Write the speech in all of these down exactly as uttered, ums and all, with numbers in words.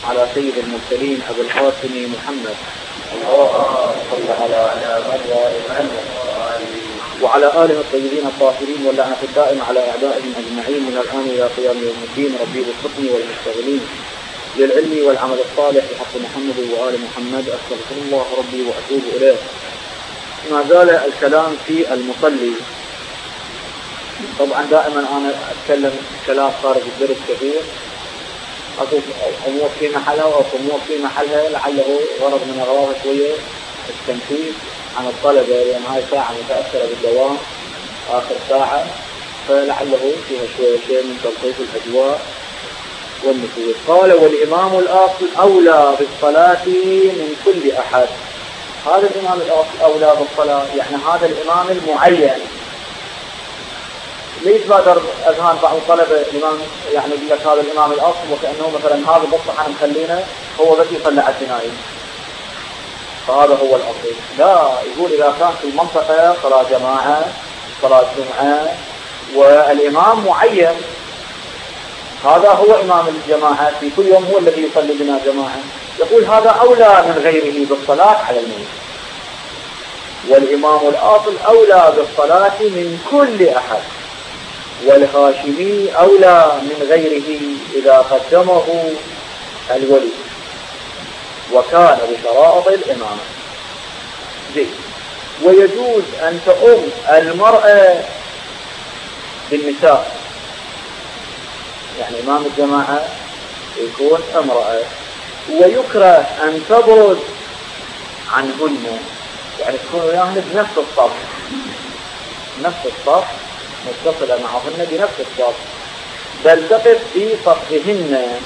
على سيد المرسلين أبي القاسم محمد اللهم صل على محمد وعلى آله الطيبين الطاهرين واللعنة الدائمة على أعدائهم أجمعين من الآن إلى قيام يوم الدين. ربي وفقني والمشتغلين للعلم والعمل الصالح بحق محمد وآل محمد. أستغفر الله ربي وأتوب إليه. ما زال الكلام في المصلي. طبعا دائما أنا أتكلم كلام خارج الدرس كثير، أقول أمور في محلها وأمور في محلها، لعله غرض من أغراض شوية التنفيذ عن الطلبة، لأن هاي ساعة متأثرة بالدوام آخر ساعة، فلعله فيها شوية شيء من تلطيف الأجواء والنفوذ. قال: والإمام الأصل أولى بالصلاة من كل أحد. هذا الإمام الأصل أولى بالصلاة، يعني هذا الإمام المعين. ليش بادر أذهان بعض الطلبة الإمام يعني يقول لك هذا الإمام الأصل وكأنه مثلا هذا بصح عن مخلينا هو بس يصلي على الجنائز، فهذا هو الأصل. لا، يقول إذا كان في المنطقة صلاة جماعة صلاة جمعة والإمام معين، هذا هو إمام الجماعة في كل يوم، هو الذي يصلي بنا جماعة، يقول هذا أولى من غيره بالصلاة على الميت. والإمام الأصل أولى بالصلاة من كل أحد، والهاشمي أولى من غيره إذا قدمه الولي وكان بشرائط الإمامة. زين. ويجوز أن تؤم المرأة بالنساء، يعني إمام الجماعة يكون امرأة، ويكره أن تبرز عنهن، يعني تكون وياهن بنفس الصف، نفس الصف متصلة معهن بنفس الصف، بل تقف في صفهن.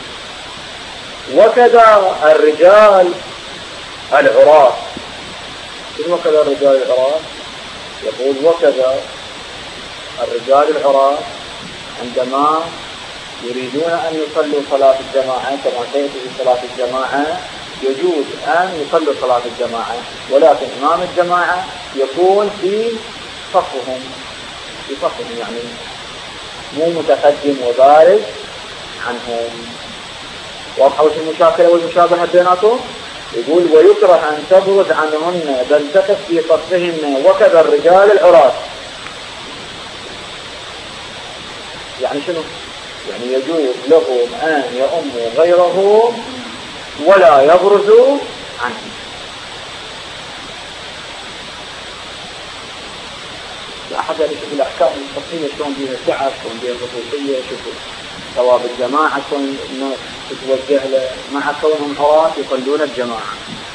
وكذا الرجال العراة. وكذا الرجال العراة، يقول وكذا الرجال العراة عندما يريدون أن يصلوا صلاة الجماعة كما سيأتي في صلاة الجماعة، يجوز أن يصلوا صلاة الجماعة، ولكن إمام الجماعة يكون في صفهم، في صفهم يعني مو متقدم وبارز عنهم. واضحة وش المشاكلة والمشابهة بيناتهم؟ يقول ويكره أن تبرز عنهن بل تقف في صفهن. وكذا الرجال العراة، يعني شنو؟ يعني يجوز لهم أن يؤموا غيرهم ولا يبرزوا عنهم. أحد يشوف الأحكام الفقهية شلون بيها سعة، شلون بيها خصوصية، شوفوا ثواب الجماعة شلون الناس تتوجه له مع كونهم عراة يصلون الجماعة.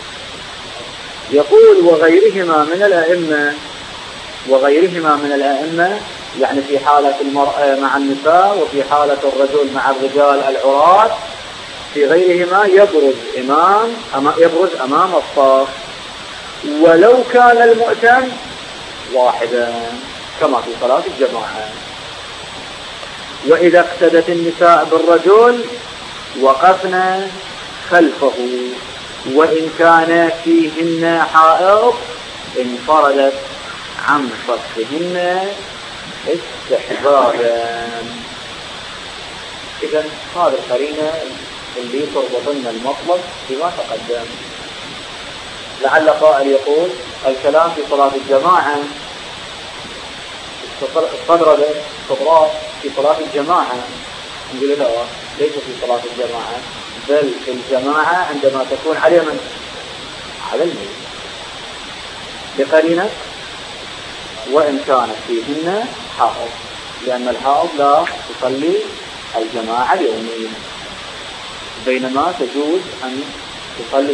يقول وغيرهما من الأئمة، وغيرهما من الأئمة يعني في حالة المرأة مع النساء وفي حالة الرجل مع الرجال العراة، في غيرهما يبرز إمام أما يبرز أمام الصف ولو كان المؤتم واحدا كما في صلاة الجماعة. وإذا اقتدت النساء بالرجل وقفنا خلفه، وإن كان فيهن حائط انفردت عن صفهن استحبابا. إذن هذا القرينة اللي تربطنا المطلب بما تقدم. لعل قائل يقول الكلام في صلاة الجماعة الصدر الصدرات في صلاة الجماعة، نقول لا، ليس في صلاة الجماعة، بل في الجماعة عندما تكون على من؟ على الميت، بقرينة وإن كانت فيهن حائض، لأن الحائض لا تصلي الجماعة اليومين، بينما تجوز أن تصلي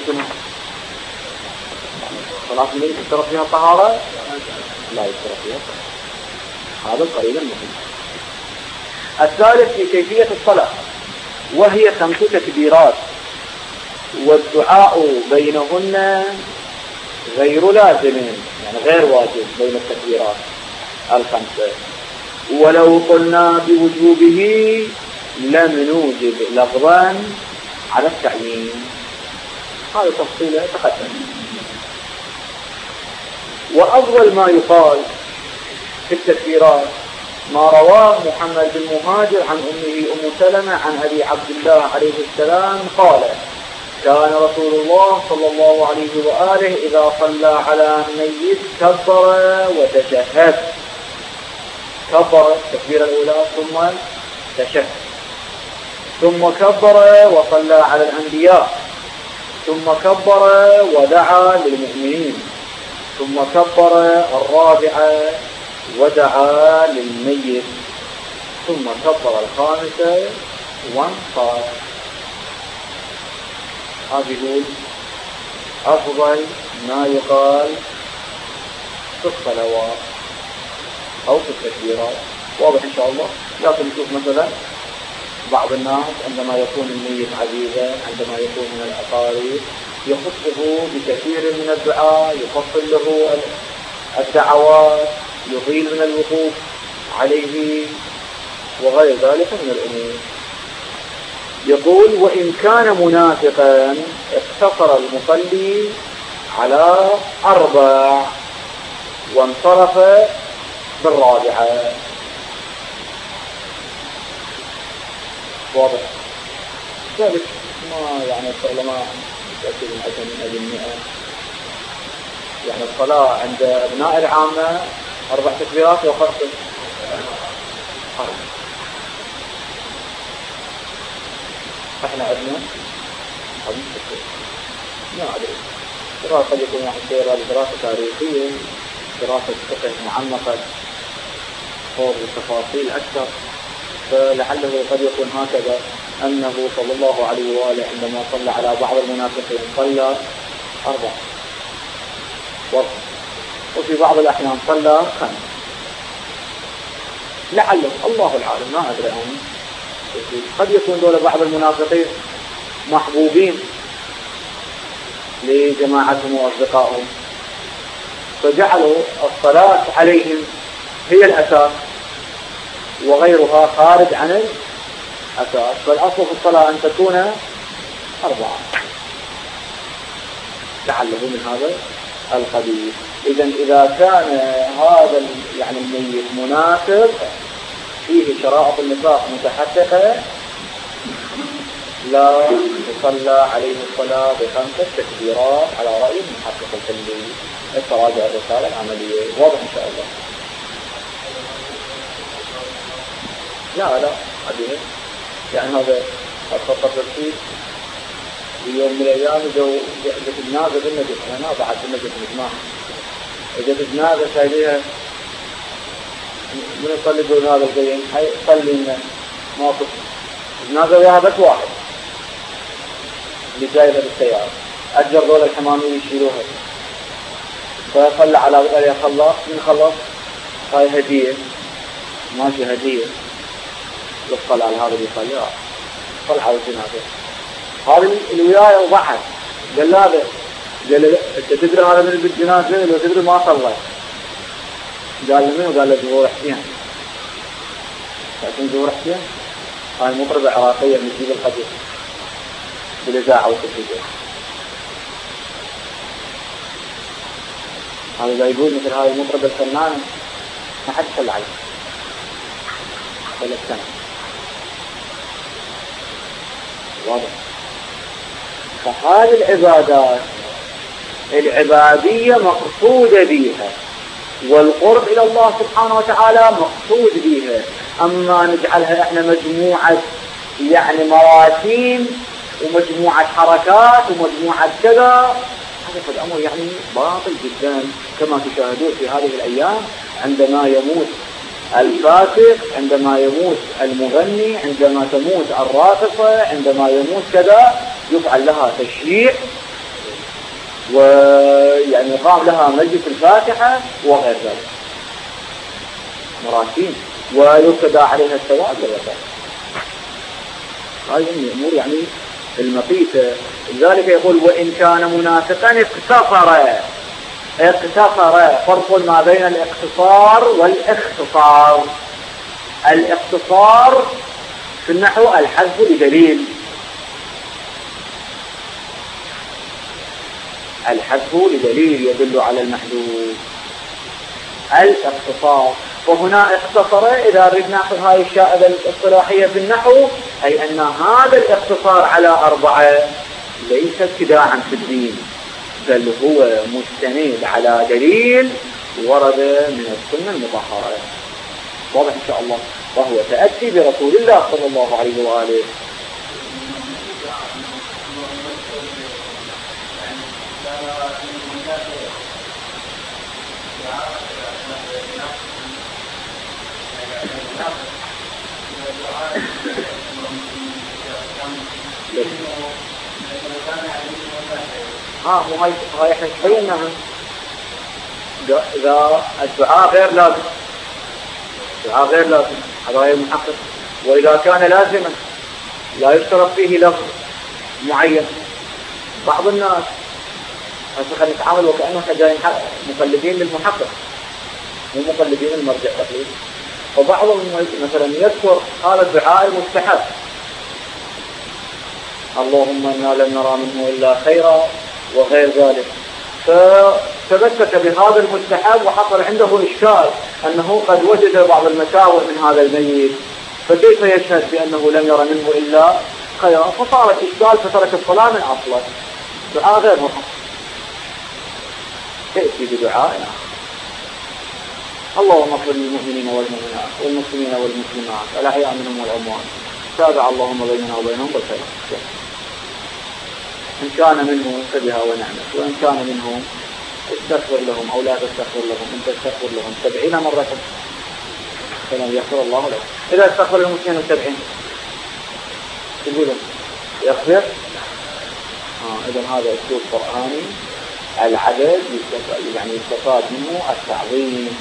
صلاة الميت يشترط فيها الطهارة، لا يشترط فيها الطهارة. هذا القريب المهم. الثالث في كيفية الصلاة، وهي خمس تكبيرات، والدعاء بينهن غير لازم، يعني غير واجب بين التكبيرات الخمسة. ولو قلنا بوجوبه لم نوجب لفظا على التعيين. هذا تفصيله تقدم. وأفضل ما يقال في التكبيرات ما رواه محمد بن مهاجر عن أمه أم سلمة عن أبي عبد الله عليه السلام قال: كان رسول الله صلى الله عليه وآله إذا صلى على ميت كبر وتشهد، كبر التكبيرة الأولى ثم تشهد، ثم كبر وصلى على الأنبياء، ثم كبر ودعا للمؤمنين، ثم كبر الرابعة ودعا للميت، ثم كبر الخامسة وانصرف. هذا يقول أفضل ما يقال في الصلوات أو في التكبيرات. واضح إن شاء الله. لكن نشوف مثلا بعض الناس عندما يكون الميت عزيزا، عندما يكون من الأقارب، يخصه بكثير من الدعاء، يفصل له الدعوات، يطيل من الوقوف عليه وغير ذلك من الأمور. يقول وإن كان منافقا اقتصر المصلي على أربع وانصرف بالرابعة. واضح. ذلك ما يعني العلماء يأتي من أجل من أجل مئة. يعني الصلاة عند أبناء العامة أربع تكبيرات وخمسة. احنا عندنا خمس تكبيرات. ما أدري. دراسة قد يكون واحد سيرة لدراسة تاريخية، دراسة فقه معمقة، فوق التفاصيل أكثر، فلعله قد يكون هكذا أنه صلى الله عليه وآله عندما صلى على بعض المنافقين صلى أربع، وفي بعض الأحيان صلى خمس، لعله الله العالم، ما أدري أنا. قد يكون دول بعض المنافقين محبوبين لجماعتهم وأصدقائهم، فجعلوا الصلاة عليهم هي الأساس وغيرها خارج عن الأساس، فالأصل في الصلاة أن تكون أربعة، لعله من هذا القبيل. إذن إذا كان هذا يعني الميت منافق فيه شرائط النفاق متحققة لا تصلى عليه الصلاة بخمسة تكبيرات على رأي المحقق الحلي. التراجع الرسالة العملية واضح إن شاء الله. لا لا عديه. يعني هذا الخطة الترتيب في يوم من الأيام جو جت الناقة بالنجس، أنا بعد بالنجس مجمع جت الناقة سايديها من يصلي دون هذا القيم حي صلي لنا موقف الناقة وياها بس واحد اللي جايبها بالسيارة، أجر دول الحمامية يشيلوها، فيصلي على غير خلاص من خلص هاي هدية ماشي هدية يصل على هذا اللي يصلي صل على الجنازة. هذا اللي وياي وضحك قال لا هذا قال له انت تدري هذا من بالجنازة لو تدري ما صلى. قال له منه؟ قال له جمهور حسين. تعرفون جمهور حسين؟ هاي مطربة عراقية من جيب القديم بالإذاعة والتلفزيون. هذا يقول مثل هاي المطربة الفنانة ما حد صلى عليه ثلاث سنة. واضح. فهذه العبادات العبادية مقصود بها، والقرب إلى الله سبحانه وتعالى مقصود بها. أما نجعلها إحنا مجموعة يعني مراسيم ومجموعة حركات ومجموعة كذا، هذا قد أمر يعني باطل جدا، كما تشاهدون في هذه الأيام عندما يموت الفاسق، عندما يموت المغني، عندما تموت الراقصة، عندما يموت كذا يفعل لها تشييع ويعني يقام لها مجلس الفاتحة وغير ذلك مراسيم ويرتدى عليها الثواب والوفاء. هذه الأمور يعني المقيتة. لذلك يقول وإن كان منافقا اقتصر. اقتصر فرق ما بين الاقتصار والاختصار. الاقتصار في النحو الحذف لدليل، الحذف لدليل يدل على المحذوف. الاقتصار وهنا اقتصر إذا ردنا ناخذ هاي الشائبة الاصطلاحية في النحو، أي أن هذا الاقتصار على أربعة ليس ابتداعا في الدين، بل هو مستند على دليل ورد من السنة المطهرة. واضح إن شاء الله. وهو تأتي برسول الله صلى الله عليه وآله. ها مو هاي هاي احنا تبيناها. إذا الدعاء غير لازم، الدعاء غير لازم هذا غير محقق. وإذا كان لازما لا يشترط فيه لفظ معين. بعض الناس هسه خلينا نتعامل وكأنه احنا جايين مقلدين للمحقق مو مقلدين المرجع تقليد. وبعضهم مثلا يذكر هذا الدعاء المستحب، اللهم إنا لم نرى منه إلا خيرا وغير ذلك، فتمسك بهذا المستحب وحصل عنده إشكال أنه قد وجد بعض المساوئ من هذا الميت، فكيف يشهد بأنه لم يرى منه إلا خيرا؟ فصارت إشكال فترك الصلاة من أصله. دعاء غير محقق. تأتي بدعاء اللهم اغفر للمؤمنين والمؤمنات والمسلمين والمسلمات الأحياء منهم والأموات، تابع اللهم بيننا وبينهم بالخير. إن كان منهم فبها ونعمت، وإن كان منهم استغفر لهم أو لا تستغفر لهم، إن تستغفر لهم سبعين مرة فلن يغفر الله لهم. إذا استغفر لهم اثنين وسبعين تقولون يغفر. آه إذا هذا أسلوب قرآني. العدد يعني يستفاد منه التعظيم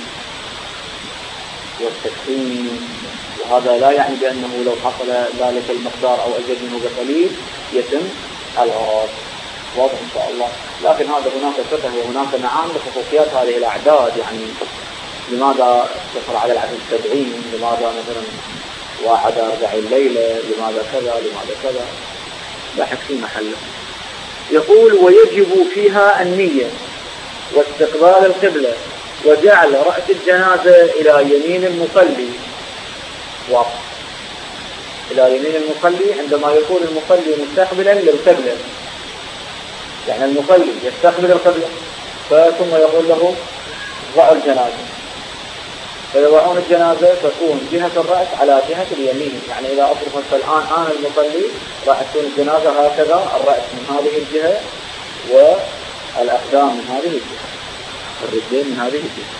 والتكريم، وهذا لا يعني بأنه لو حصل ذلك المقدار أو أزيد منه بقليل يتم العراض. واضح إن شاء الله. لكن هذا هناك فقه وهناك نعم لخصوصيات هذه الأعداد. يعني لماذا تقرأ على العدد سبعين؟ لماذا مثلا واحد أربعين ليلة؟ لماذا كذا؟ لماذا كذا؟ لاحق في محله. يقول ويجب فيها النية واستقبال القبلة وجعل رأس الجنازة إلى يمين المصلي. واضح. إلى يمين المصلي عندما يكون المصلي مستقبلا للقبلة، يعني المصلي يستقبل القبلة ثم يقول له ضع الجنازة، فيضعون الجنازة تكون جهة الرأس على جهة اليمين. يعني إذا أصرفت الآن أنا المصلي راح تكون الجنازة هكذا، الرأس من هذه الجهة والأقدام من هذه الجهة، الرجلين من هذه الجهة.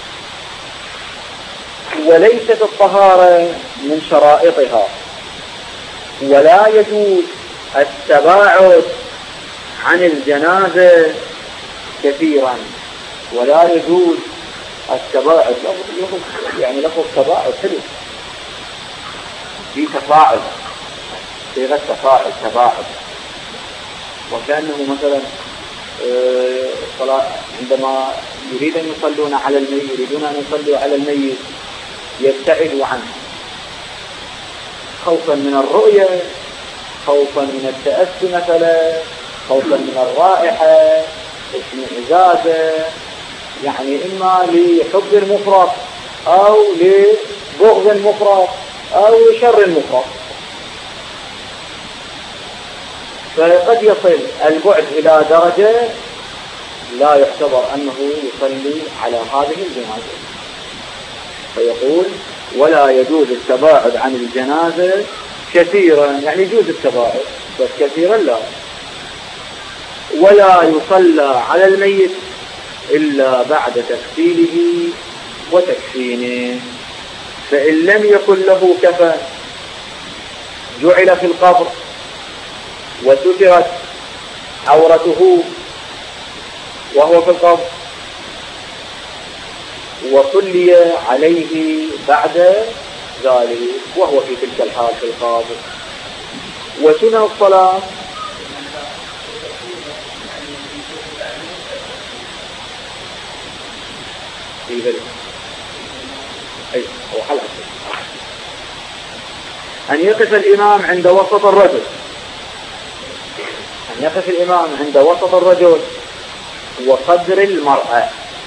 وليست الطهارة من شرائطها، ولا يجوز التباعد عن الجنازة كثيرا، ولا يجوز التباعد. يعني لفظ تباعد حلو، في تفاعل، صيغة تفاعل تباعد. وكأنه مثلا صلاة عندما يريد أن يصلون على الميت، يريدون أن يصلوا على الميت يبتعدوا عنه خوفا من الرؤية، خوفا من التأسي مثلا، خوفا من الرائحة، اشمئزازة، يعني إما لحب المفرط أو لبغض المفرط أو لشر المفرط. فقد يصل البعد إلى درجة لا يعتبر أنه يصلي على هذه الجنازة. فيقول ولا يجوز التباعد عن الجنازة كثيرا، يعني يجوز التباعد بس كثيرا لا. ولا يصلى على الميت إلا بعد تكفيله وتكفينه، فإن لم يكن له كفن جعل في القبر وسترت عورته وهو في القبر، وصلي عليه بعد ذلك وهو في تلك الحال في القبر. وسنة الصلاة في ذلك أي هو حلقة أن يقف الإمام عند وسط الرجل، أن يقف الإمام عند وسط الرجل وقدر المرأة.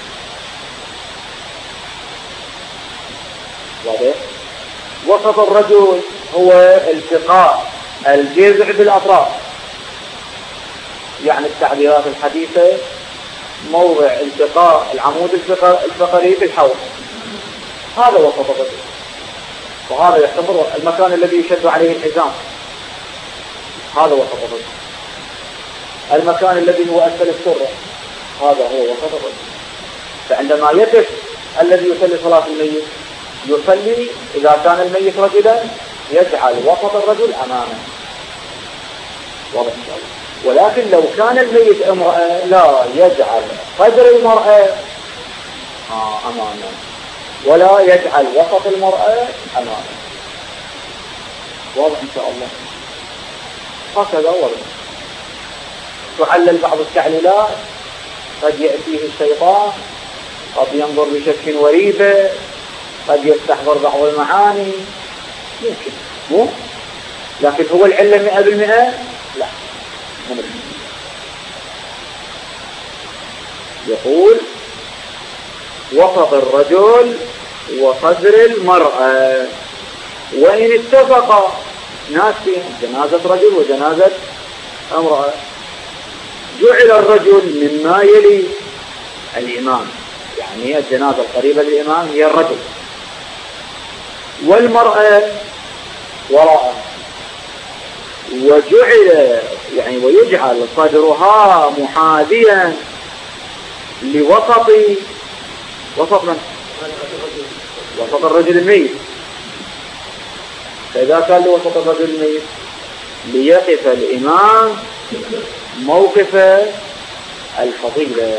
واضح؟ وسط الرجل هو التقاء الجذع بالأطراف، يعني التعبيرات الحديثة موضع التقاء العمود الفقري بالحوض، هذا وسط الرجل، وهذا يعتبر المكان الذي يشد عليه الحزام، هذا وسط الرجل. المكان الذي هو أسفل السرة هذا هو وسط الرجل. فعندما يقف الذي يصلي صلاة الميت يصلي إذا كان الميت رجلا يجعل وسط الرجل أمامه، واضح إن شاء الله. ولكن لو كان الميت امرأة لا يجعل قدر المرأة آه أمامه، ولا يجعل وسط المرأة أمامه، واضح إن شاء الله. هكذا ورد. تعلل بعض التعليلات، قد يأتيه الشيطان، قد ينظر بشك وريبة، قد يستحضر بعض المعاني، يمكن مو، لكن هو العلة مئة بالمئة لا. يقول وسط الرجل وصدر المرأة، وإن اتفق ناس فيهم جنازة رجل وجنازة امرأة، جعل الرجل مما يلي الإمام، يعني الجنازة القريبة للإمام هي الرجل، والمرأة وراءه، وجعل يعني ويجعل صدرها محاذيا لوسط وسط من؟ وسط الرجل الميت. فإذا كان لوسط الرجل الميت ليقف الإمام موقف الفضيلة،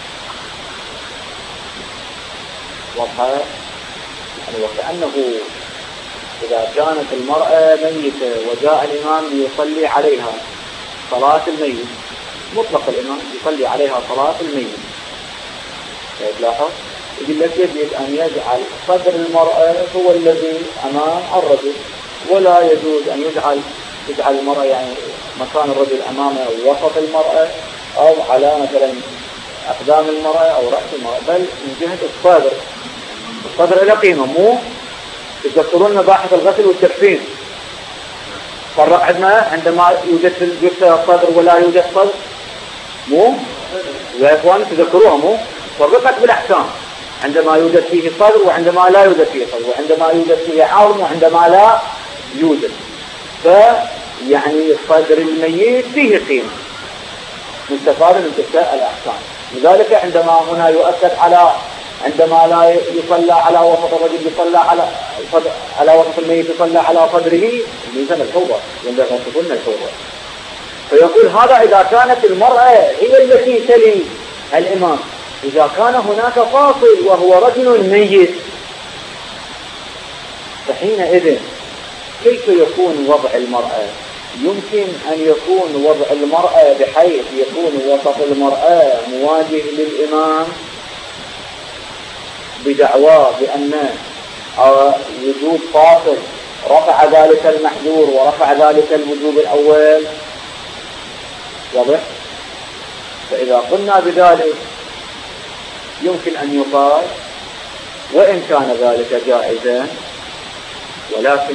واضحة يعني. وكأنه إذا كانت المرأة ميتة وجاء الإمام ليصلي عليها صلاة الميت، مطلق الإمام يصلي عليها صلاة الميت، تلاحظ يقول لك يجب أن يجعل صدر المرأة هو الذي أمام الرجل، ولا يجوز أن يجعل يجعل المرأة يعني مكان الرجل أمامه أو وسط المرأة أو على مثلا أقدام المرأة أو رأس المرأة، بل من جهة الصدر. الصدر له قيمة، مو تذكرون مباحث الغسل والتكفين، فرق عندنا عندما يوجد في الجثة صدر ولا يوجد صدر، مو يا إخوان تذكروها، مو فرقت بالأحكام، عندما يوجد فيه صدر وعندما لا يوجد فيه صدر، وعندما يوجد فيه عظم وعندما لا يوجد. فيعني صدر الميت فيه قيمة مستفادة من تلك الأحكام. لذلك عندما هنا يؤكد على عندما لا يصلى على وسط الرجل يصلى على على وسط الميت يصلى على صدره، ميزان الحوضة ينبغي أن تكون الحوضة. فيقول هذا إذا كانت المرأة هي التي تلي الإمام. إذا كان هناك فاصل وهو رجل ميت فحينئذ كيف يكون وضع المرأة؟ يمكن أن يكون وضع المرأة بحيث يكون وسط المرأة مواجه للإمام بدعواه بأن وجود فاصل رفع ذلك المحذور ورفع ذلك الوجوب الأول، واضح؟ فإذا قلنا بذلك يمكن أن يقال وإن كان ذلك جائزا، ولكن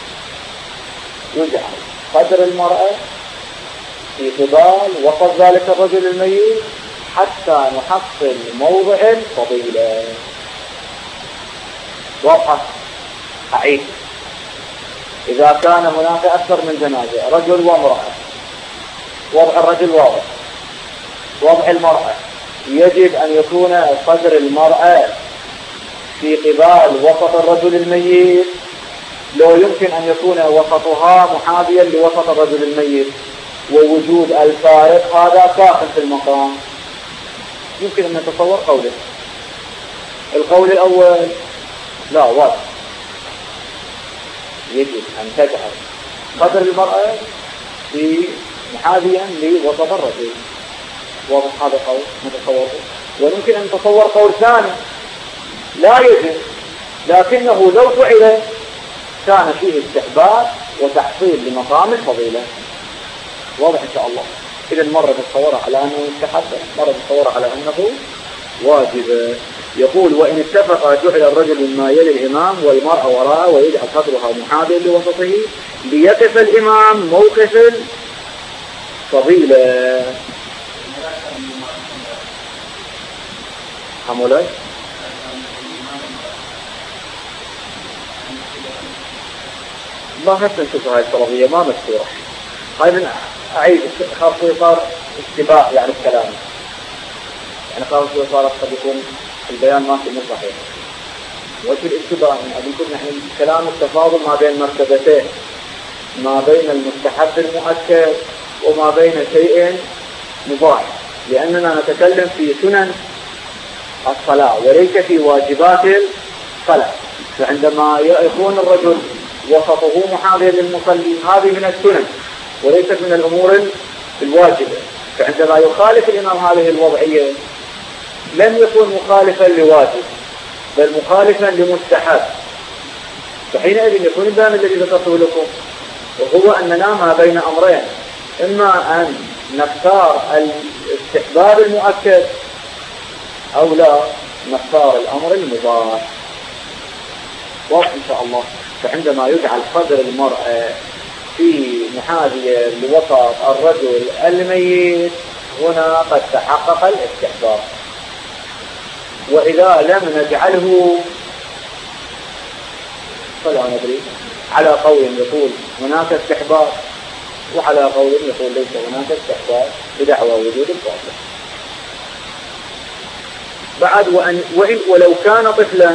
يجعل قدر المرأة في قبال وسط ذلك الرجل الميت حتى نحصل موضع الفضيلة. واضحة؟ أعيد، إذا كان هناك أكثر من جنازة رجل وامرأة، وضع الرجل واضح، وضع المرأة يجب أن يكون قدر المرأة في قبال وسط الرجل الميت، لو يمكن أن يكون وسطها محاذيا لوسط الرجل الميت، ووجود الفارق هذا كافٍ في المقام. يمكن أن نتصور قوله. القول الأول لا واضح، يجب أن تجعل قدر المرأة في محاذيا لوسط الرجل، واضح هذا قول نتصوره. ويمكن أن نتصور قول ثاني لا يجب، لكنه لو فعل كان فيه استحباب وتحصيل لمقام الفضيلة. واضح إن شاء الله. إذا مرة تتصور على أنه يستحب، مرة تتصور على أنه واجب. يقول وإن اتفق جعل الرجل مما يلي الإمام والمرأة وراءه ويجعل صدرها محاذيا لوسطه ليقف الإمام موقف الفضيلة. حمولي ما هسه نشوف هاي الفرضية ما مذكورة. هاي من أعيد خاصة صار اشتباه يعني الكلام، يعني خاصة صار قد يكون البيان ماشي مو صحيح. وش الاشتباه؟ يعني يكون نحن كلام التفاضل ما بين مرتبتين، ما بين المستحب المؤكد وما بين شيء مباح، لأننا نتكلم في سنن الصلاة وليس في واجبات الصلاة. فعندما يكون الرجل وسطه محاذيا للمصلي هذه من السنن وليست من الأمور الواجبة، فعندما يخالف الإمام هذه الوضعية لم يكن مخالفا لواجب بل مخالفا لمستحب، فحينئذ يكون البيان الذي ذكرته لكم وهو أننا ما بين أمرين، إما أن نختار الاستحباب المؤكد أو لا نختار الأمر المباح. واضح إن شاء الله. فعندما يجعل قدر المرأة في محاذية لوسط الرجل الميت هنا قد تحقق الاستحباب، وإذا لم نجعله فلا ندري. على قول يقول هناك استحباب وعلى قول يقول ليس هناك استحباب بدعوى وجود الفاضل. بعد وأن وإن ولو كان طفلا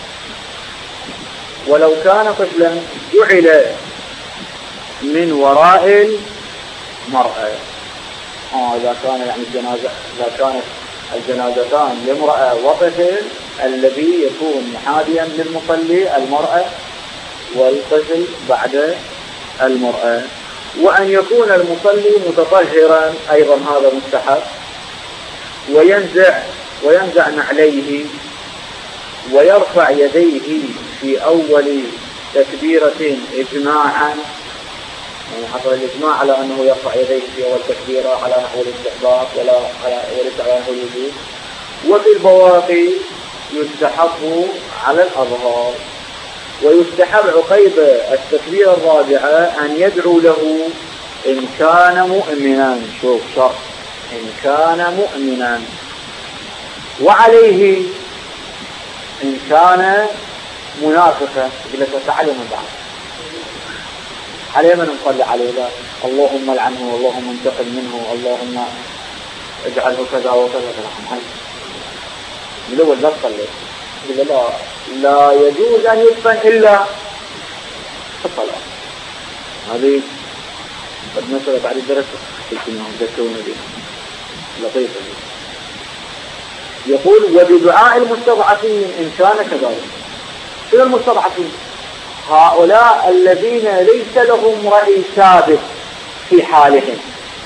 ولو كان طفلا جعل من وراء المرأة. آه إذا كان يعني الجنازة إذا كانت الجنازتان لامرأة وطفل الذي يكون محاذيا للمصلي المرأة والطفل بعد المرأة، وأن يكون المصلي متطهرا أيضا هذا مستحب، وينزع وينزع نعليه ويرفع يديه في أول تكبيرة إجماعا، يعني حصل الإجماع على أنه يرفع يديه في أول تكبيرة على نحو الاستحباب ولا وليس على نحو الوجوب. وفي البواقي يستحب على الأظهار، ويستحب عقيب التكبيرة الرابعة أن يدعو له إن كان مؤمنا. شوف شرط إن كان مؤمنا، وعليه إن كان منافقا. قلت تعالى من بعد عليه من نصلي عليه لا اللهم لعنه واللهم انتقم منه اللهم اجعله كذا وكذا كذا. من الأول لا تصلي. لا لا يجوز أن يدفن إلا في الصلاة. هذه قد مثلا بعد الدرس ذكرون به لطيفة. يقول وبدعاء المستضعفين إن كان كذلك. شنو المستضعفين؟ هؤلاء الذين ليس لهم رأي ثابت في حالهم.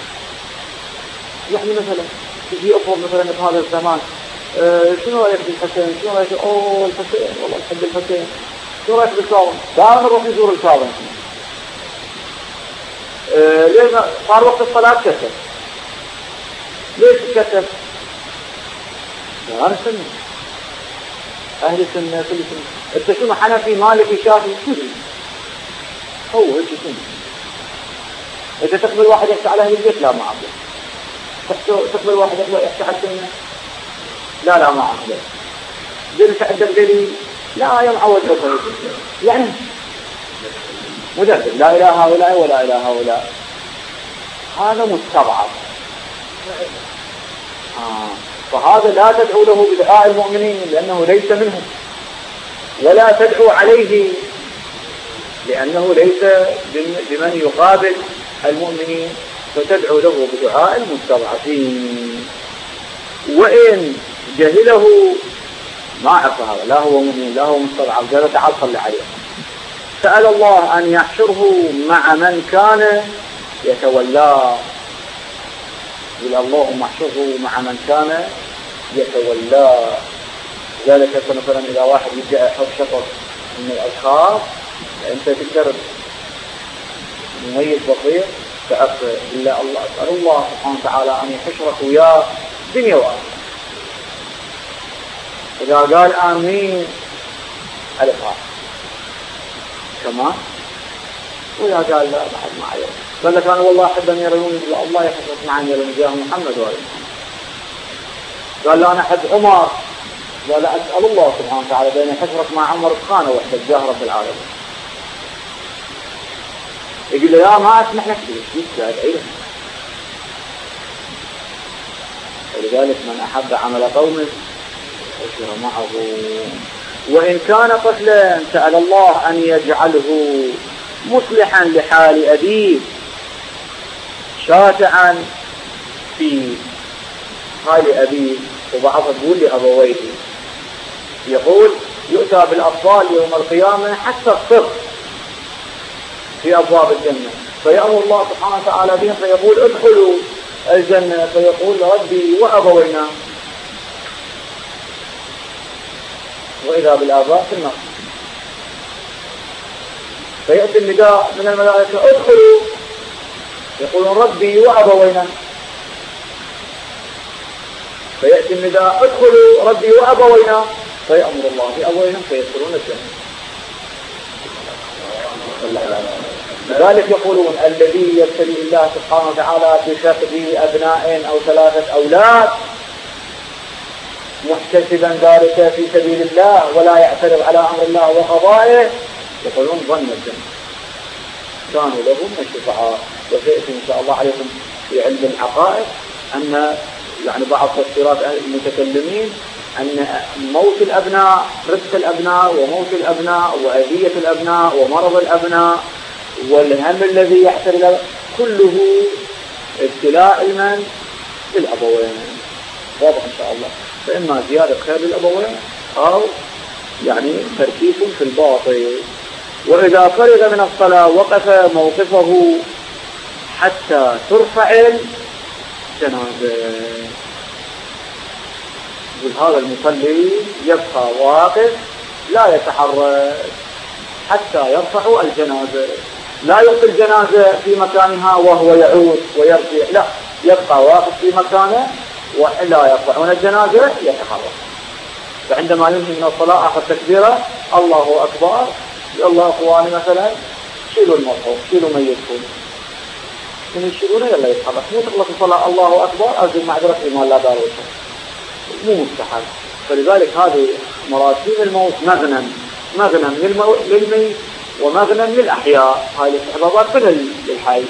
يعني مثلا تجي أفرض مثلا في هذا الزمان أه شنو رأيك بالحسين؟ شنو رأيك؟ أوه الحسين والله أحب الحسين. شنو رأيك بالكاظم؟ دائما نروح نزور الكاظم. أه ليش صار وقت الصلاة كتب؟ ليش كتب؟ هذا سنة أهل السنة كل سنة. أنت شنو حنفي مالكي شافعي كذي هو هيك سنة. إذا تقبل واحد يحكي على أهل البيت لا ما أقبل. تقبل واحد يحكي على السنة لا لا ما أقبل. دل تقدم دليل لا يمعود أقبل. يعني مدرب لا إله هؤلاء ولا إله هؤلاء. هذا مستضعف. آه. فهذا لا تدعو له بدعاء المؤمنين لأنه ليس منهم، ولا تدعو عليه لأنه ليس بمن يقابل المؤمنين، فتدعو له بدعاء المستضعفين. وإن جهله ما عرف هذا لا هو مؤمن لا هو مستضعف قال تعال صلي عليه، سأل الله أن يحشره مع من كان يتولاه. قل اللهم احشره مع من كان يتولاه. ذلك مثلا إذا واحد يجي يحط شطر من الأشخاص أنت تقدر مميز بصير تعرف إلا الله. أسأل الله سبحانه وتعالى أن يحشرك وياه دنيا وآخرة. إذا قال آمين الإخاء كمان، وإذا قال لا بعد ما عيب قال لك أنا والله أحب أن يرون الله يحفظ معي يرون جاه محمد وآله. قال لا أنا أحب عمر قال أسأل الله سبحانه وتعالى بأن يحشرك مع عمر الخانة وحدة جاه رب العالمين. يقول له يا ما أسمح لك ليش أدعي له. ولذلك من أحب عمل قومه أشر معه، وإن كان طفلا سأل الله أن يجعله مصلحا لحال أبيه شافعا في حال أبيه. وبعضهم يقول لأبويه، يقول يؤتى بالأطفال يوم القيامة حتى الصغر في أبواب الجنة، فيأمر الله سبحانه وتعالى بهم فيقول ادخلوا الجنة، فيقول ربي وأبوينا، وإذا بالآباء في النار. فيأتي النداء من الملائكة ادخلوا، يقولون ربي وأبوينا، فيأتي النداء ادخلوا ربي وأبوينا، فيأمر الله بأبويهم فيدخلون الجنة. لذلك يقولون الذي يبتلي الله سبحانه وتعالى بفقد أبناء أو ثلاثة أولاد محتسبا ذلك في سبيل الله ولا يعترض على أمر الله وقضائه، يقولون ظن الجنة كانوا لهم الشفعاء. وسيأتي إن شاء الله عليكم في علم العقائد أن يعني بعض تفسيرات المتكلمين أن موت الأبناء، رزق الأبناء وموت الأبناء وأذية الأبناء ومرض الأبناء والهم الذي يحتل كله ابتلاء المن للأبوين. واضح إن شاء الله. فإما زيادة خير للأبوين أو يعني تركيز في الباطل. وإذا فرغ من الصلاة وقف موقفه حتى ترفع الجنازة. هذا المصلي يبقى واقف لا يتحرك حتى يرفع الجنازة، لا يلقي الجنازة في مكانها وهو يعود ويرجع، لا، يبقى واقف في مكانه وإلا يرفعون الجنازة يتحرك. فعندما ينهي من الصلاة أخذ تكبيرة الله أكبر، الله أخواني مثلا شيلوا المرحوم، شيلوا ميتكم، من يشيلونه يلا يتحرك. مو تخلص الصلاة الله أكبر أرجو معذرة إيمان لا دار مو مستحب. فلذلك هذه مراتب الموت مغنم، مغنم للميت ومغنم للأحياء، هاي الاستحبابات كلها للحي.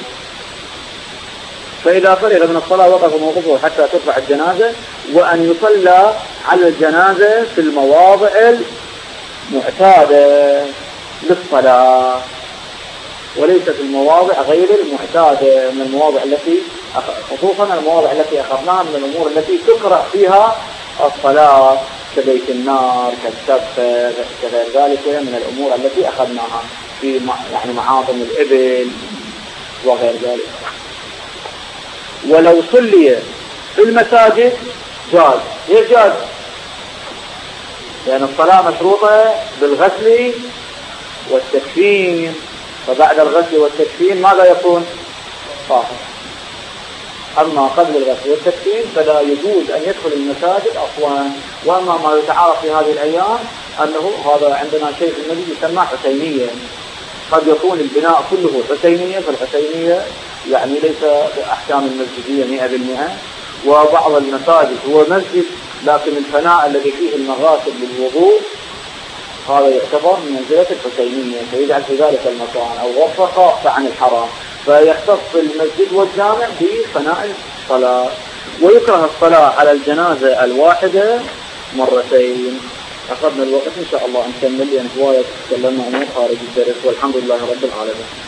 فإذا فرغ من الصلاة وقف موقفه حتى ترفع الجنازة، وأن يصلى على الجنازة في المواضع المعتادة للصلاة وليس في المواضع غير المعتادة من المواضع التي خصوصا المواضع التي أخذناها من الأمور التي تكره فيها الصلاة كبيت النار كالسبت كغير ذلك من الأمور التي أخذناها في يعني معاظم الإبل وغير ذلك. ولو صلي في المساجد جاز، يجاز لأن الصلاة مشروطة بالغسل والتكفين، فبعد الغسل والتكفين ماذا يكون؟ طاهر. أما قبل الغسل والتكفين فلا يجوز أن يدخل المساجد أصلا. وأما ما يتعارف في هذه الأيام أنه هذا عندنا شيء في النبي يسمى حسينية، قد يكون البناء كله حسينية، فالحسينية يعني ليس بأحكام المسجدية مئة بالمئة، وبعض المساجد هو مسجد لكن الفناء الذي فيه المغاسل للوضوء هذا يعتبر من منزلة الحسينية، فيجعل في ذلك المكان أو غرفة خاصة عن الحرام، فيختص المسجد والجامع بفناء الصلاة. ويكره الصلاة على الجنازة الواحدة مرتين. أخذنا الوقت إن شاء الله نكمل لأن هواية تكلمنا عن خارج الدرس، والحمد لله رب العالمين.